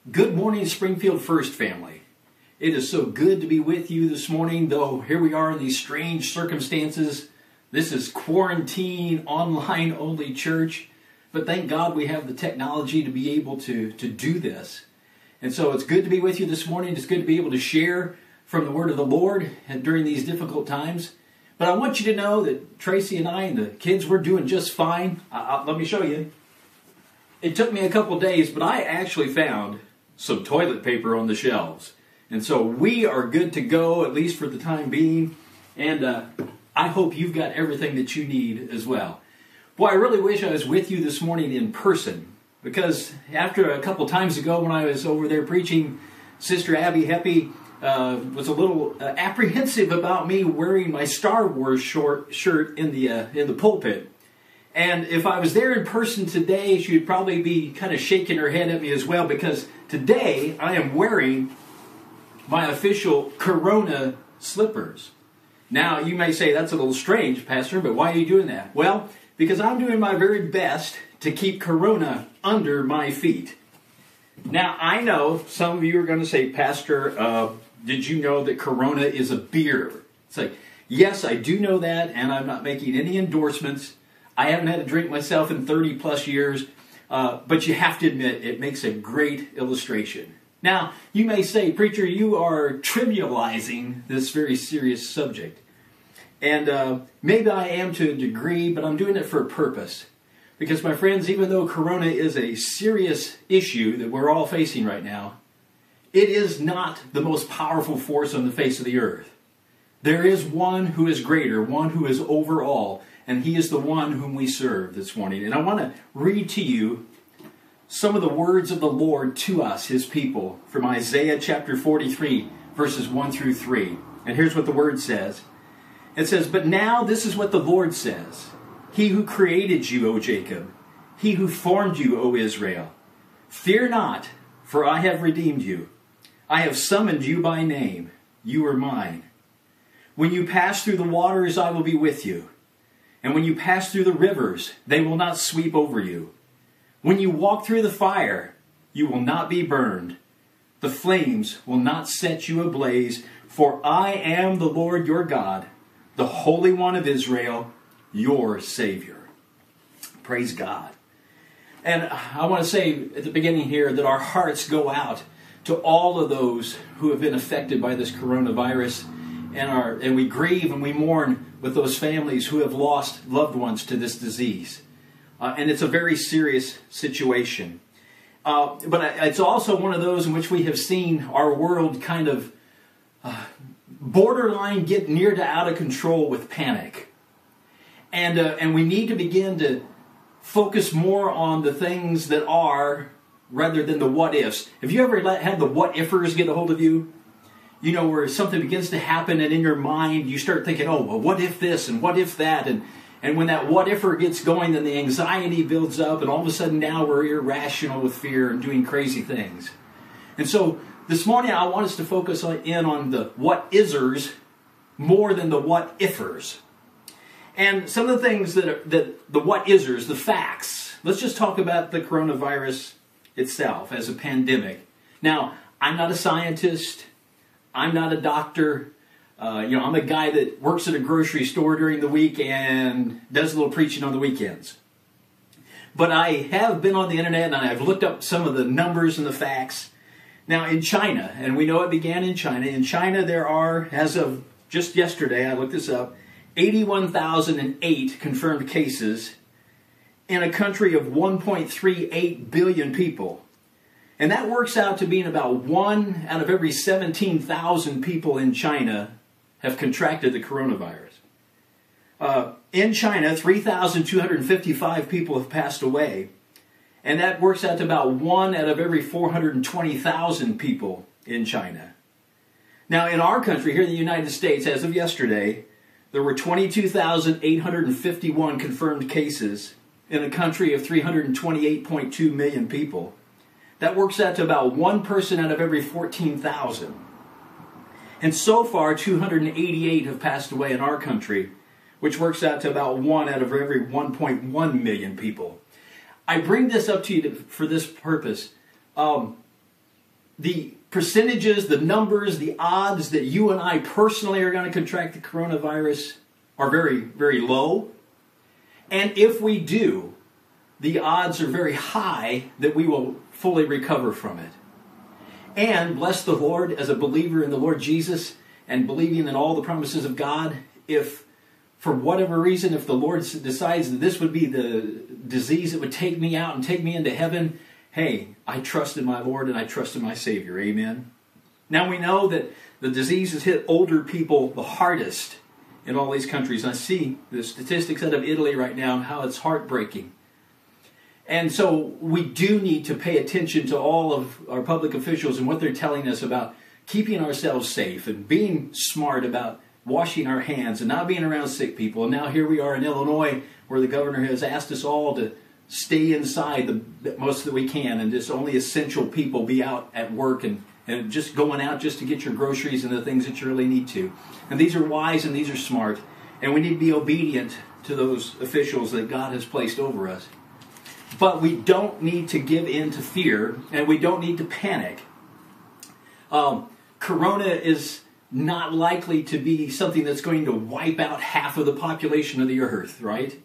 Good morning, Springfield First family. It is so good to be with you this morning, though here we are in these strange circumstances. This is quarantine, online only church, but thank God we have the technology to be able to do this. And so it's good to be with you this morning. It's good to be able to share from the word of the Lord during these difficult times. But I want you to know that Tracy and I and the kids, we're doing just fine. Let me show you. It took me a couple days, but I actually found some toilet paper on the shelves. And so we are good to go, at least for the time being. And I hope you've got everything that you need as well. Boy, I really wish I was with you this morning in person. Because after a couple times ago when I was over there preaching, Sister Abby Heppy was a little apprehensive about me wearing my Star Wars shirt in the pulpit. And if I was there in person today, she would probably be kind of shaking her head at me as well, because today I am wearing my official Corona slippers. Now, you may say that's a little strange, Pastor, but why are you doing that? Well, because I'm doing my very best to keep Corona under my feet. Now, I know some of you are going to say, Pastor, did you know that Corona is a beer? It's like, yes, I do know that, and I'm not making any endorsements. I haven't had a drink myself in 30 plus years, but you have to admit it makes a great illustration. Now, you may say, Preacher, you are trivializing this very serious subject. And maybe I am to a degree, but I'm doing it for a purpose. Because, my friends, even though Corona is a serious issue that we're all facing right now, it is not the most powerful force on the face of the earth. There is one who is greater, one who is over all, and he is the one whom we serve this morning. And I want to read to you some of the words of the Lord to us, his people, from Isaiah chapter 43, verses 1 through 3. And here's what the word says. It says, "But now this is what the Lord says. He who created you, O Jacob, he who formed you, O Israel. Fear not, for I have redeemed you. I have summoned you by name. You are mine. When you pass through the waters, I will be with you. And when you pass through the rivers, they will not sweep over you. When you walk through the fire, you will not be burned. The flames will not set you ablaze. For I am the Lord your God, the Holy One of Israel, your Savior." Praise God. And I want to say at the beginning here that our hearts go out to all of those who have been affected by this coronavirus. And we grieve and we mourn with those families who have lost loved ones to this disease. And it's a very serious situation. But it's also one of those in which we have seen our world kind of borderline get near to out of control with panic. And we need to begin to focus more on the things that are rather than the what ifs. Have you ever had the what ifers get a hold of you? You know, where something begins to happen and in your mind you start thinking, oh, well, what if this and what if that? And when that what ifer gets going, then the anxiety builds up and all of a sudden now we're irrational with fear and doing crazy things. And so this morning I want us to focus in on the what isers more than the what ifers. And some of the things that the what isers, the facts. Let's just talk about the coronavirus itself as a pandemic. Now, I'm not a scientist. I'm not a doctor. I'm a guy that works at a grocery store during the week and does a little preaching on the weekends. But I have been on the internet and I've looked up some of the numbers and the facts. Now in China, and we know it began in China there are, as of just yesterday, I looked this up, 81,008 confirmed cases in a country of 1.38 billion people. And that works out to being about 1 out of every 17,000 people in China have contracted the coronavirus. In China, 3,255 people have passed away. And that works out to about 1 out of every 420,000 people in China. Now, in our country, here in the United States, as of yesterday, there were 22,851 confirmed cases in a country of 328.2 million people. That works out to about 1 person out of every 14,000. And so far, 288 have passed away in our country, which works out to about 1 out of every 1.1 million people. I bring this up to you for this purpose. the percentages, the numbers, the odds that you and I personally are going to contract the coronavirus are very, very low. And if we do, the odds are very high that we will fully recover from it. And bless the Lord, as a believer in the Lord Jesus and believing in all the promises of God, if for whatever reason, if the Lord decides that this would be the disease that would take me out and take me into heaven, hey, I trust in my Lord and I trust in my Savior. Amen. Now we know that the disease has hit older people the hardest in all these countries. I see the statistics out of Italy right now, how it's heartbreaking. And so we do need to pay attention to all of our public officials and what they're telling us about keeping ourselves safe and being smart about washing our hands and not being around sick people. And now here we are in Illinois, where the governor has asked us all to stay inside the most that we can, and just only essential people be out at work and just going out just to get your groceries and the things that you really need to. And these are wise and these are smart. And we need to be obedient to those officials that God has placed over us. But we don't need to give in to fear, and we don't need to panic. Corona is not likely to be something that's going to wipe out half of the population of the earth, right?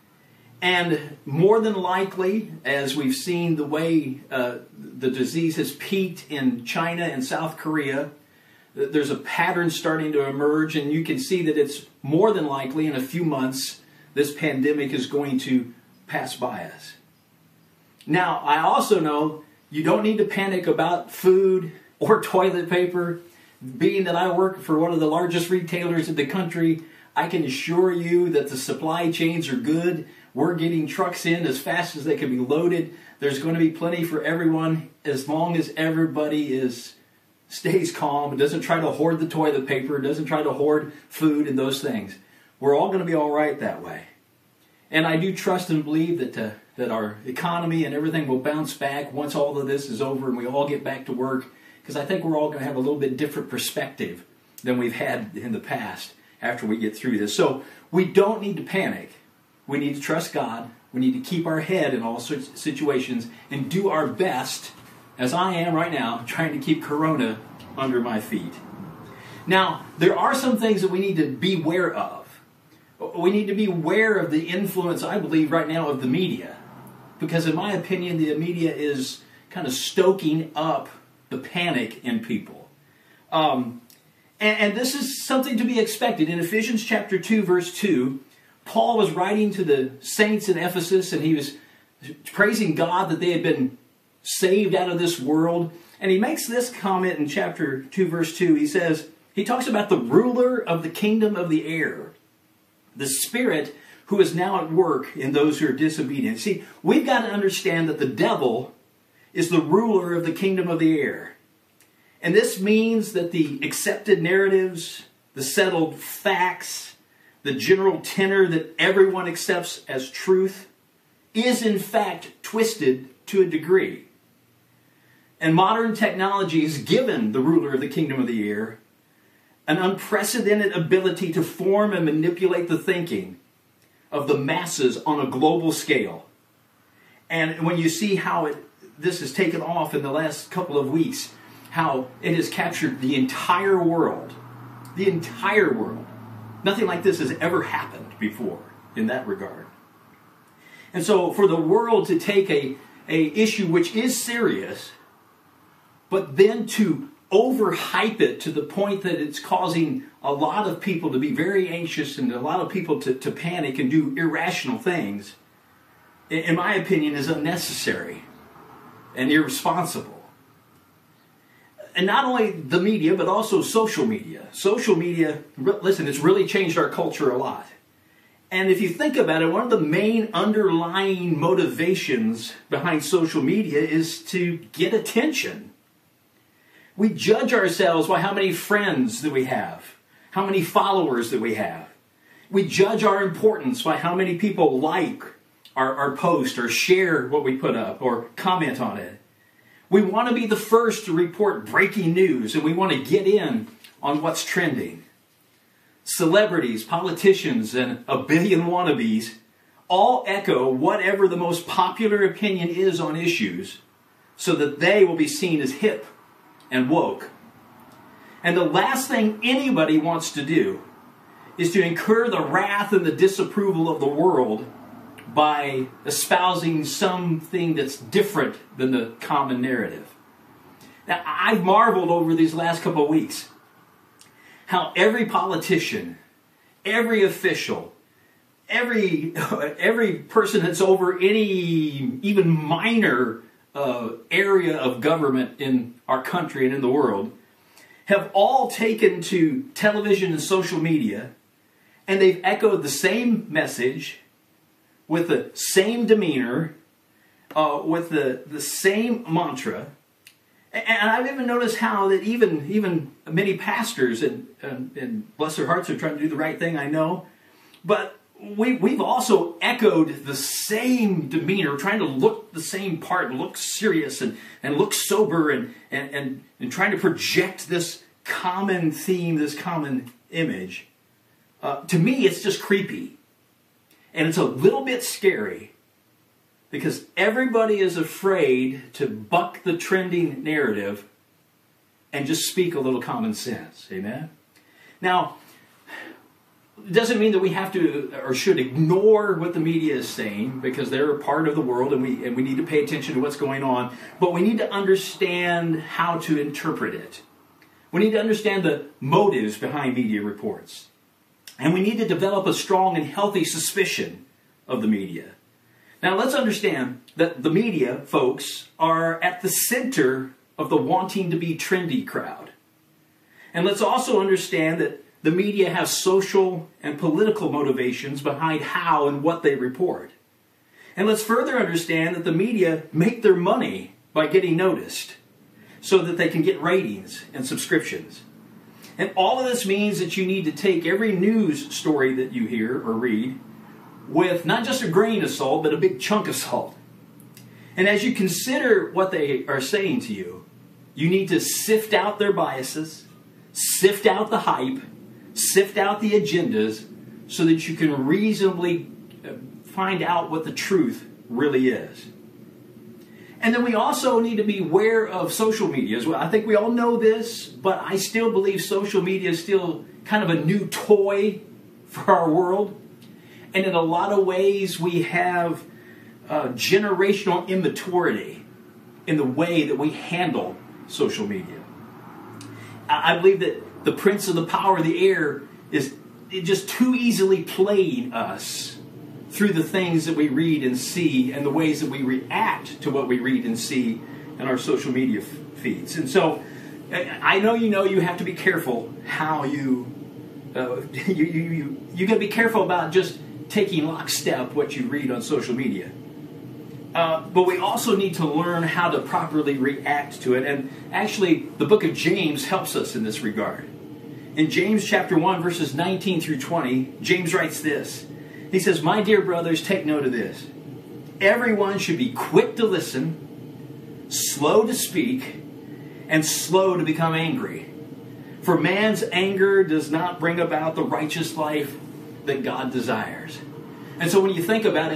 And more than likely, as we've seen the way the disease has peaked in China and South Korea, there's a pattern starting to emerge, and you can see that it's more than likely in a few months this pandemic is going to pass by us. Now, I also know you don't need to panic about food or toilet paper. Being that I work for one of the largest retailers in the country, I can assure you that the supply chains are good. We're getting trucks in as fast as they can be loaded. There's going to be plenty for everyone as long as everybody stays calm and doesn't try to hoard the toilet paper, doesn't try to hoard food and those things. We're all going to be all right that way. And I do trust and believe that our economy and everything will bounce back once all of this is over and we all get back to work, because I think we're all going to have a little bit different perspective than we've had in the past after we get through this. So we don't need to panic. We need to trust God. We need to keep our head in all sorts of situations and do our best, as I am right now, trying to keep Corona under my feet. Now, there are some things that we need to be aware of. We need to be aware of the influence, I believe, right now of the media. Because in my opinion, the media is kind of stoking up the panic in people. And this is something to be expected. In Ephesians chapter 2, verse 2, Paul was writing to the saints in Ephesus, and he was praising God that they had been saved out of this world. And he makes this comment in chapter 2, verse 2. He talks about the ruler of the kingdom of the air, the spirit who is now at work in those who are disobedient. See, we've got to understand that the devil is the ruler of the kingdom of the air. And this means that the accepted narratives, the settled facts, the general tenor that everyone accepts as truth is in fact twisted to a degree. And modern technology has given the ruler of the kingdom of the air an unprecedented ability to form and manipulate the thinking of the masses on a global scale. And when you see how this has taken off in the last couple of weeks, how it has captured the entire world. The entire world. Nothing like this has ever happened before in that regard. And so for the world to take a issue which is serious, but then to overhype it to the point that it's causing a lot of people to be very anxious and a lot of people to panic and do irrational things, in my opinion, is unnecessary and irresponsible. And not only the media, but also social media. Social media, listen, it's really changed our culture a lot. And if you think about it, one of the main underlying motivations behind social media is to get attention. We judge ourselves by how many friends that we have, how many followers that we have. We judge our importance by how many people like our post or share what we put up or comment on it. We want to be the first to report breaking news, and we want to get in on what's trending. Celebrities, politicians, and a billion wannabes all echo whatever the most popular opinion is on issues so that they will be seen as hip and woke. And the last thing anybody wants to do is to incur the wrath and the disapproval of the world by espousing something that's different than the common narrative. Now, I've marveled over these last couple of weeks how every politician, every official, every person that's over any even minor area of government in our country and in the world have all taken to television and social media, and they've echoed the same message with the same demeanor, with the same mantra. And I've even noticed how that even many pastors, and bless their hearts, are trying to do the right thing, I know, but we've also echoed the same demeanor, trying to look the same part, look serious and look sober, and trying to project this common theme, this common image. To me, it's just creepy. And it's a little bit scary because everybody is afraid to buck the trending narrative and just speak a little common sense. Amen? Now, it doesn't mean that we have to or should ignore what the media is saying, because they're a part of the world and we need to pay attention to what's going on. But we need to understand how to interpret it. We need to understand the motives behind media reports. And we need to develop a strong and healthy suspicion of the media. Now, let's understand that the media, folks, are at the center of the wanting to be trendy crowd. And let's also understand that the media have social and political motivations behind how and what they report. And let's further understand that the media make their money by getting noticed so that they can get ratings and subscriptions. And all of this means that you need to take every news story that you hear or read with not just a grain of salt, but a big chunk of salt. And as you consider what they are saying to you, you need to sift out their biases, sift out the hype, sift out the agendas, so that you can reasonably find out what the truth really is. And then we also need to be aware of social media as well. I think we all know this, but I still believe social media is still kind of a new toy for our world. And in a lot of ways, we have generational immaturity in the way that we handle social media. I believe that the prince of the power of the air is just too easily playing us through the things that we read and see and the ways that we react to what we read and see in our social media feeds. And so I know you have to be careful how you got to be careful about just taking lockstep what you read on social media. But we also need to learn how to properly react to it. And actually, the book of James helps us in this regard. In James chapter 1, verses 19 through 20, James writes this. He says, "My dear brothers, take note of this. Everyone should be quick to listen, slow to speak, and slow to become angry. For man's anger does not bring about the righteous life that God desires." And so when you think about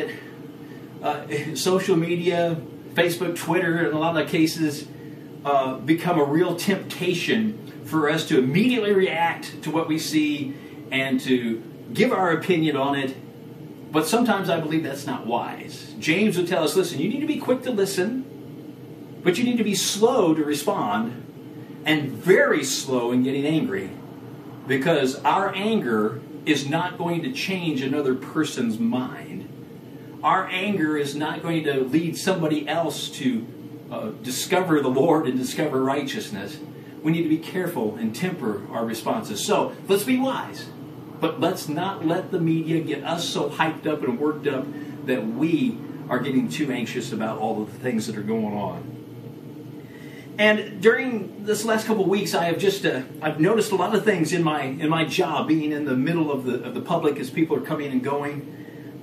it, social media, Facebook, Twitter, in a lot of cases, become a real temptation for us to immediately react to what we see and to give our opinion on it. But sometimes I believe that's not wise. James would tell us, listen, you need to be quick to listen, but you need to be slow to respond, and very slow in getting angry, because our anger is not going to change another person's mind. Our anger is not going to lead somebody else to discover the Lord and discover righteousness. We need to be careful and temper our responses. So let's be wise. But let's not let the media get us so hyped up and worked up that we are getting too anxious about all of the things that are going on. And during this last couple of weeks, I have just I've noticed a lot of things in my job, being in the middle of the public as people are coming and going.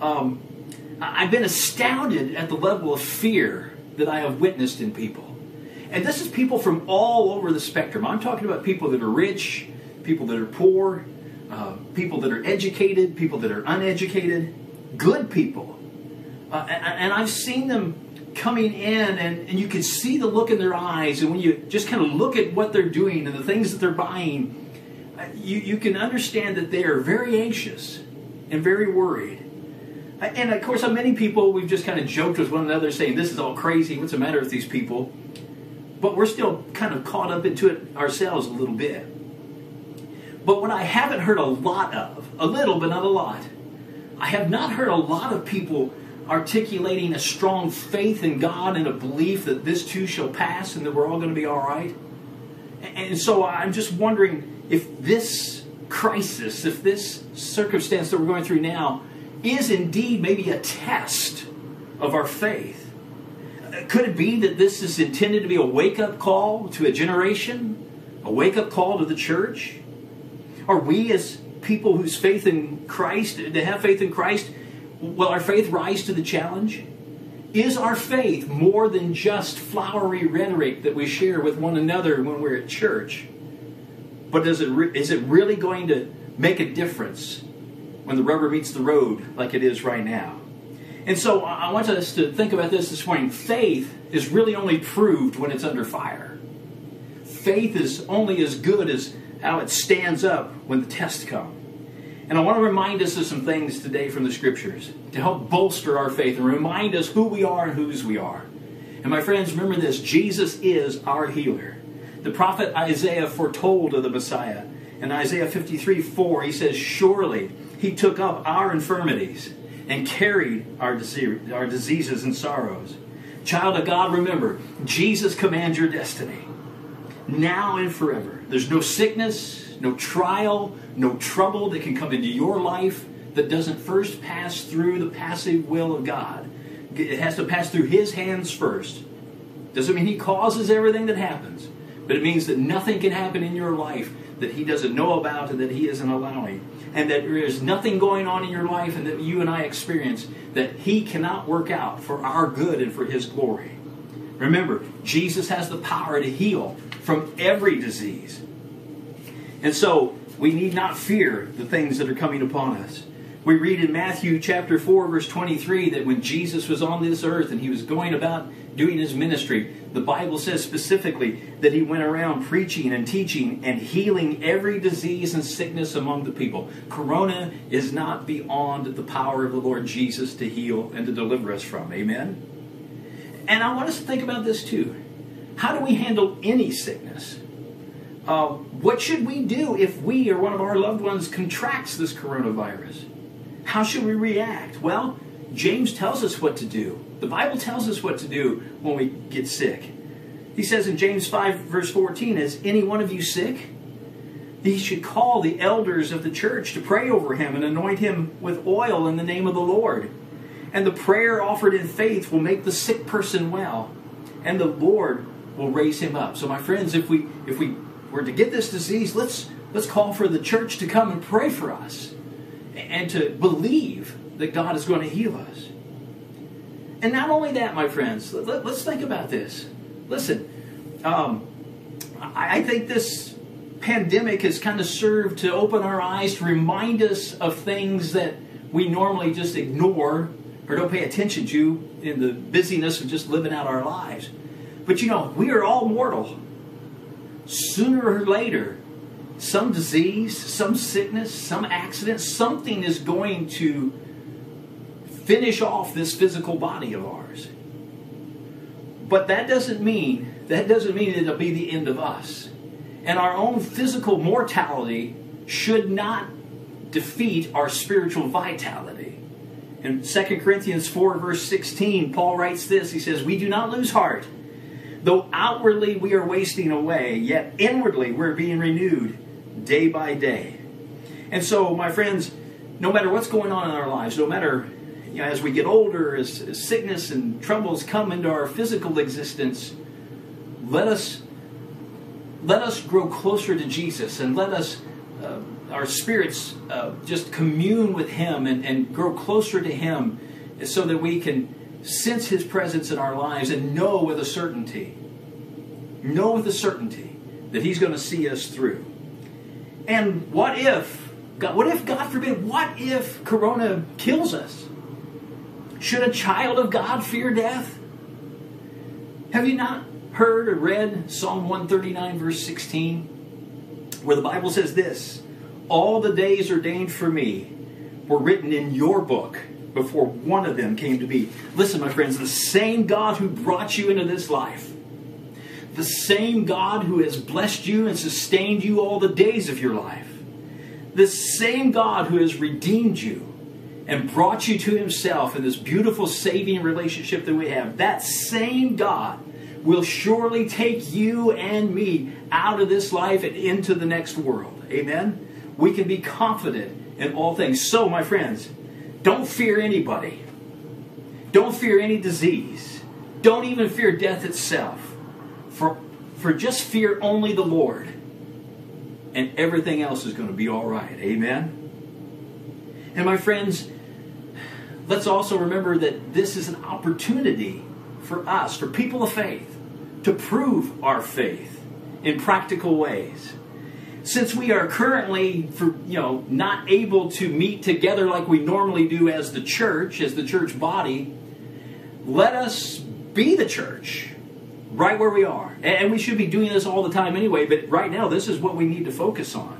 I've been astounded at the level of fear that I have witnessed in people. And this is people from all over the spectrum. I'm talking about people that are rich, people that are poor, people that are educated, people that are uneducated, good people. And I've seen them coming in, and you can see the look in their eyes, and when you just kind of look at what they're doing and the things that they're buying, you can understand that they are very anxious and very worried. And of course, on many people, we've just kind of joked with one another saying, this is all crazy, what's the matter with these people? But we're still kind of caught up into it ourselves a little bit. But what I haven't heard a lot of, a little but not a lot, I have not heard a lot of people articulating a strong faith in God and a belief that this too shall pass and that we're all going to be all right. And so I'm just wondering if this crisis, if this circumstance that we're going through now is indeed maybe a test of our faith. Could it be that this is intended to be a wake-up call to a generation? A wake-up call to the church? Are we as people whose faith in Christ, to have faith in Christ, will our faith rise to the challenge? Is our faith more than just flowery rhetoric that we share with one another when we're at church? But is it really going to make a difference when the rubber meets the road like it is right now? And so I want us to think about this morning. Faith is really only proved when it's under fire. Faith is only as good as how it stands up when the tests come. And I want to remind us of some things today from the Scriptures to help bolster our faith and remind us who we are and whose we are. And my friends, remember this: Jesus is our healer. The prophet Isaiah foretold of the Messiah. In Isaiah 53:4, he says, "Surely he took up our infirmities and carried our diseases and sorrows." Child of God, remember, Jesus commands your destiny, now and forever. There's no sickness, no trial, no trouble that can come into your life that doesn't first pass through the passive will of God. It has to pass through His hands first. Doesn't mean He causes everything that happens, but it means that nothing can happen in your life that He doesn't know about and that He isn't allowing. And that there is nothing going on in your life and that you and I experience that He cannot work out for our good and for His glory. Remember, Jesus has the power to heal from every disease. And so, we need not fear the things that are coming upon us. We read in Matthew chapter 4, verse 23, that when Jesus was on this earth and He was going about doing His ministry, the Bible says specifically that He went around preaching and teaching and healing every disease and sickness among the people. Corona is not beyond the power of the Lord Jesus to heal and to deliver us from. Amen? And I want us to think about this too. How do we handle any sickness? What should we do if we or one of our loved ones contracts this coronavirus? How should we react? Well, James tells us what to do. The Bible tells us what to do when we get sick. He says in James 5, verse 14, "Is any one of you sick? He should call the elders of the church to pray over him and anoint him with oil in the name of the Lord. And the prayer offered in faith will make the sick person well, and the Lord will raise him up." So my friends, if we were to get this disease, let's call for the church to come and pray for us and to believe that God is going to heal us. And not only that, my friends, let's think about this. Listen, I think this pandemic has kind of served to open our eyes, to remind us of things that we normally just ignore or don't pay attention to in the busyness of just living out our lives. But we are all mortal. Sooner or later, some disease, some sickness, some accident, something is going to finish off this physical body of ours. But that doesn't mean that it'll be the end of us. And our own physical mortality should not defeat our spiritual vitality. In 2 Corinthians 4, verse 16, Paul writes this. He says, "We do not lose heart. Though outwardly we are wasting away, yet inwardly we're being renewed day by day." And so, my friends, no matter what's going on in our lives, no matter as we get older, as sickness and troubles come into our physical existence, let us grow closer to Jesus and let us, our spirits, just commune with Him and grow closer to Him so that we can sense His presence in our lives and know with a certainty that He's going to see us through. And what if, God forbid, what if Corona kills us? Should a child of God fear death? Have you not heard or read Psalm 139 verse 16? Where the Bible says this, all the days ordained for me were written in your book before one of them came to be. Listen, my friends, the same God who brought you into this life, the same God who has blessed you and sustained you all the days of your life, the same God who has redeemed you and brought you to himself in this beautiful saving relationship that we have, that same God will surely take you and me out of this life and into the next world. Amen? We can be confident in all things. So, my friends, don't fear anybody. Don't fear any disease. Don't even fear death itself. For just fear only the Lord. And everything else is going to be all right. Amen? And my friends, let's also remember that this is an opportunity for us, for people of faith, to prove our faith in practical ways. Since we are currently, not able to meet together like we normally do as the church body, let us be the church right where we are. And we should be doing this all the time anyway, but right now this is what we need to focus on.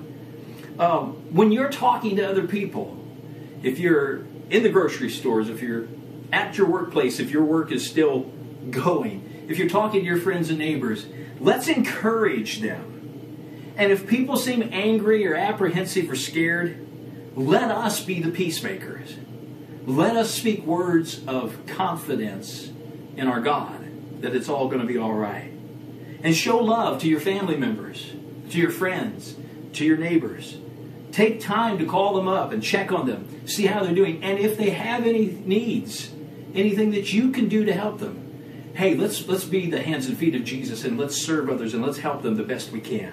When you're talking to other people, if you're in the grocery stores, if you're at your workplace, if your work is still going, if you're talking to your friends and neighbors, let's encourage them. And if people seem angry or apprehensive or scared, let us be the peacemakers. Let us speak words of confidence in our God that it's all going to be all right. And show love to your family members, to your friends, to your neighbors. Take time to call them up and check on them, see how they're doing. And if they have any needs, anything that you can do to help them, hey, let's be the hands and feet of Jesus and let's serve others and let's help them the best we can.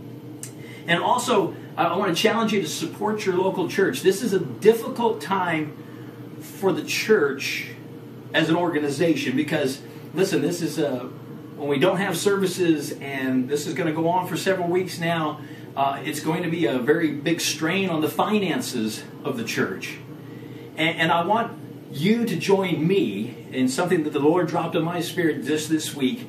And also, I want to challenge you to support your local church. This is a difficult time for the church as an organization because, listen, this is when we don't have services and this is going to go on for several weeks now, it's going to be a very big strain on the finances of the church. And I want you to join me in something that the Lord dropped in my spirit just this week.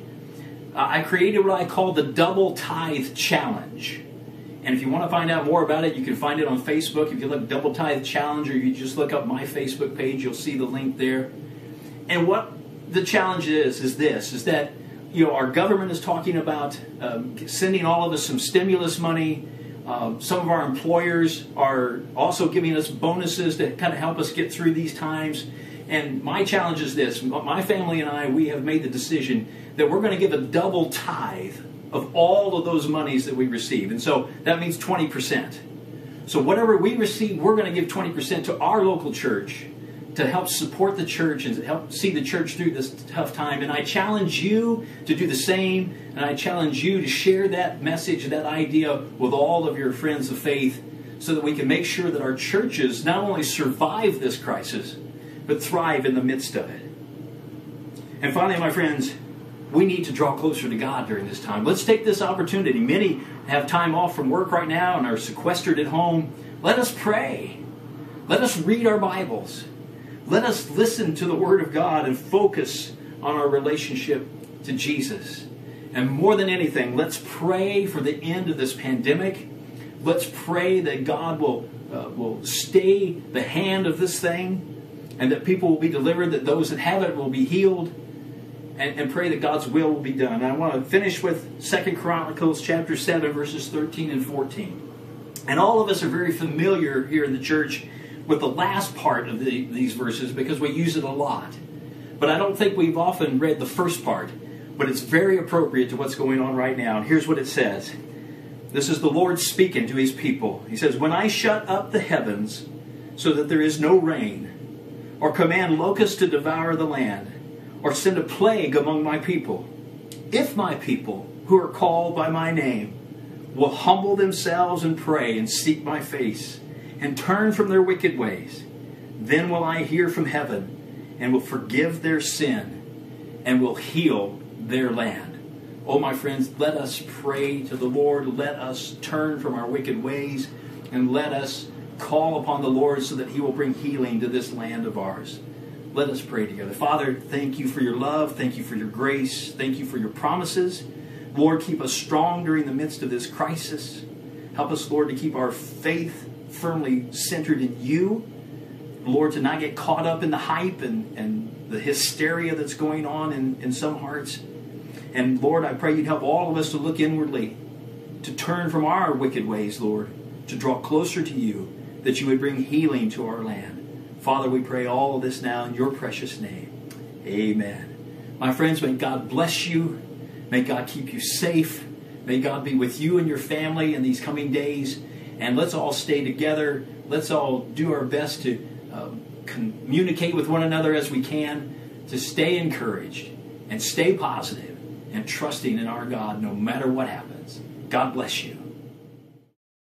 I created what I call the Double Tithe Challenge. And if you want to find out more about it, you can find it on Facebook. If you look Double Tithe Challenge, or you just look up my Facebook page, you'll see the link there. And what the challenge is that our government is talking about sending all of us some stimulus money. Some of our employers are also giving us bonuses to kind of help us get through these times. And my challenge is this. My family and I, we have made the decision that we're going to give a double tithe of all of those monies that we receive. And so that means 20%. So whatever we receive, we're going to give 20% to our local church to help support the church and to help see the church through this tough time. And I challenge you to do the same. And I challenge you to share that message, that idea with all of your friends of faith so that we can make sure that our churches not only survive this crisis, but thrive in the midst of it. And finally, my friends, we need to draw closer to God during this time. Let's take this opportunity. Many have time off from work right now and are sequestered at home. Let us pray. Let us read our Bibles. Let us listen to the Word of God and focus on our relationship to Jesus. And more than anything, let's pray for the end of this pandemic. Let's pray that God will stay the hand of this thing and that people will be delivered, that those that have it will be healed, and pray that God's will be done. And I want to finish with 2 Chronicles chapter 7, verses 13 and 14. And all of us are very familiar here in the church with the last part of these verses because we use it a lot. But I don't think we've often read the first part. But it's very appropriate to what's going on right now. And here's what it says. This is the Lord speaking to His people. He says, when I shut up the heavens so that there is no rain, or command locusts to devour the land, or send a plague among my people, if my people who are called by my name will humble themselves and pray and seek my face and turn from their wicked ways, then will I hear from heaven and will forgive their sin and will heal their land. Oh, my friends, let us pray to the Lord. Let us turn from our wicked ways and let us call upon the Lord so that He will bring healing to this land of ours. Let us pray together. Father, thank you for your love. Thank you for your grace. Thank you for your promises. Lord, keep us strong during the midst of this crisis. Help us, Lord, to keep our faith firmly centered in you. Lord, to not get caught up in the hype and the hysteria that's going on in some hearts. And Lord, I pray you'd help all of us to look inwardly, to turn from our wicked ways, Lord, to draw closer to you, that you would bring healing to our land. Father, we pray all of this now in your precious name. Amen. My friends, may God bless you. May God keep you safe. May God be with you and your family in these coming days. And let's all stay together. Let's all do our best to communicate with one another as we can, to stay encouraged and stay positive and trusting in our God no matter what happens. God bless you.